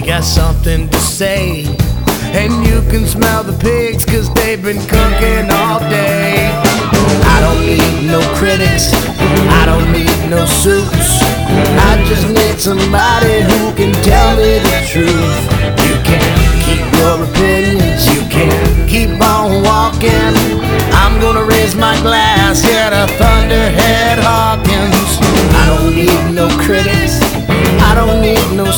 got something to say. And you can smell the pigs, 'cause they've been cooking all day. I don't need no critics, I don't need no suits. I just need somebody who can tell me the truth. You can't keep your opinions, you can't keep on walking. I'm gonna raise my glass here to Thunderhead Hawkins. I don't need no critics, I don't need no